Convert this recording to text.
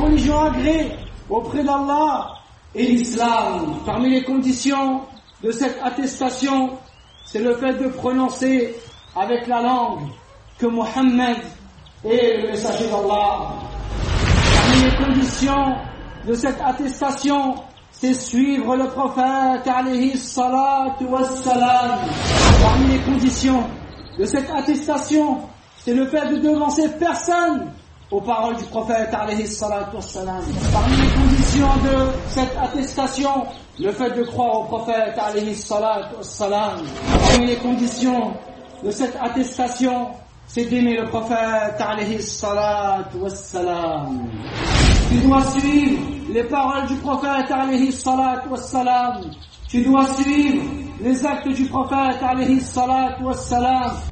religion agréée auprès d'Allah est l'islam. Parmi les conditions de cette attestation, c'est le fait de prononcer avec la langue que Mohammed est le messager d'Allah. Parmi les conditions de cette attestation, c'est suivre le prophète alayhi salatu wassalam. Parmi les conditions de cette attestation, c'est le fait de devancer personne aux paroles du prophète alayhi salatu wassalam. Parmi les conditions de cette attestation, le fait de croire au prophète alayhi salatu wassalam. Parmi les conditions de cette attestation, c'est d'aimer le prophète alayhi salatu wassalam. Tu dois suivre les paroles du prophète alayhi salatu wassalam. Tu dois suivre les actes du prophète alayhi salatu wassalam.